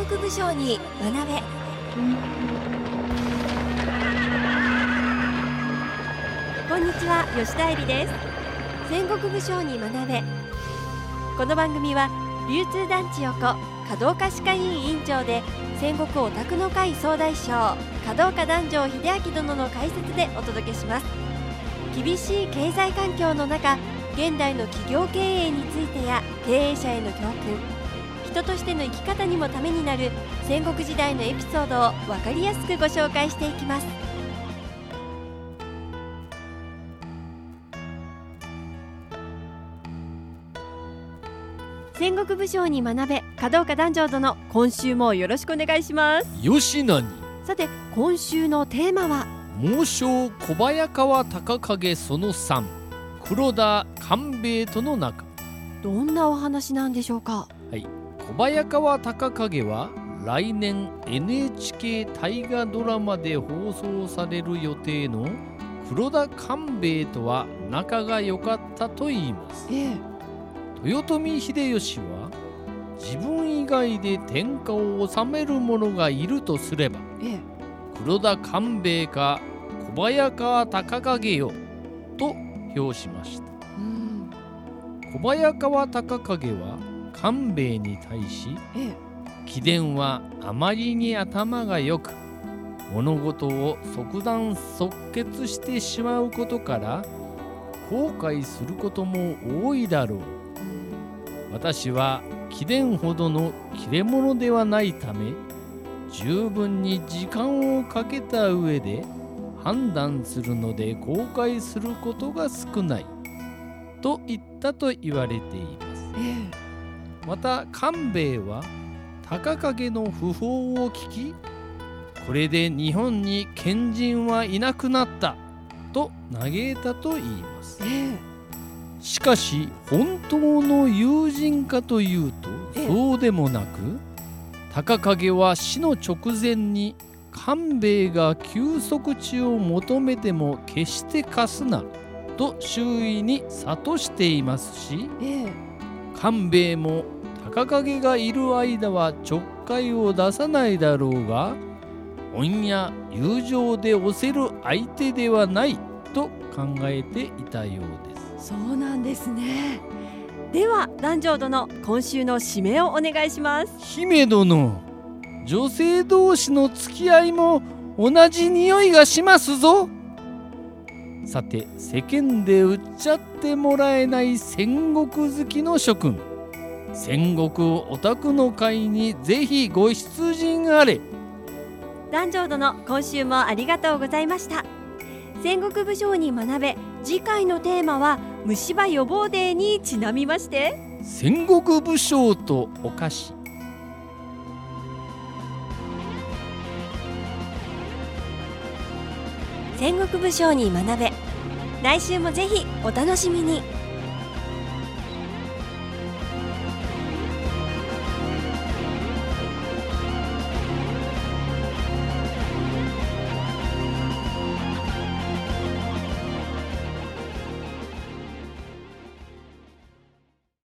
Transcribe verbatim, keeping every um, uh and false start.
国武将に学べ。こんにちは、吉田恵里です。戦国武将に学べ。この番組は流通団地横華道家歯科医院院長で戦国オタクの会総大将華道家壇上秀明殿の解説でお届けします。厳しい経済環境の中、現代の企業経営についてや経営者への教訓、人としての生き方にもためになる戦国時代のエピソードを分かりやすくご紹介していきます。戦国武将に学べ、華道家壇上殿、今週もよろしくお願いします。 よしなに。 さて、今週のテーマは猛将小早川隆景そのさん、黒田官兵衛との仲。 どんなお話なんでしょうか。 はい、小早川隆景は来年 エヌエイチケー 大河ドラマで放送される予定の黒田官兵衛とは仲が良かったといいます。 ええ、 豊臣秀吉は自分以外で天下を治める者がいるとすれば、 ええ、 黒田官兵衛か小早川隆景よと評しました。 うん、 小早川隆景は官兵衛に対し、 ええ、 貴殿はあまりに頭が良く物事を即断即決してしまうことから後悔することも多いだろう。私は貴殿ほどの切れ者ではないため、十分に時間をかけた上で判断するので後悔することが少ないと言ったと言われています。 ええ、また官兵衛は隆景の訃報を聞き、これで日本に賢人はいなくなったと嘆いたと言います。 ええ、 しかし本当の友人かというとそうでもなく、隆景は死の直前に官兵衛が休息地を求めても決して貸すなと周囲に諭していますし、 ええ、 官兵衛も隆景がいる間はちょっかいを出さないだろうが、恩や友情で押せる相手ではないと考えていたようです。 そうなんですね。では壇上殿、今週の締めをお願いします。 姫殿、女性同士の付き合いも同じ匂いがしますぞ。さて、世間で売っちゃってもらえない戦国好きの諸君、戦国オタクの会にぜひご出陣あれ。 壇上殿、今週もありがとうございました。戦国武将に学べ、次回のテーマは虫歯予防デーにちなみまして、 戦国武将とお菓子。 戦国武将に学べ、来週もぜひお楽しみに。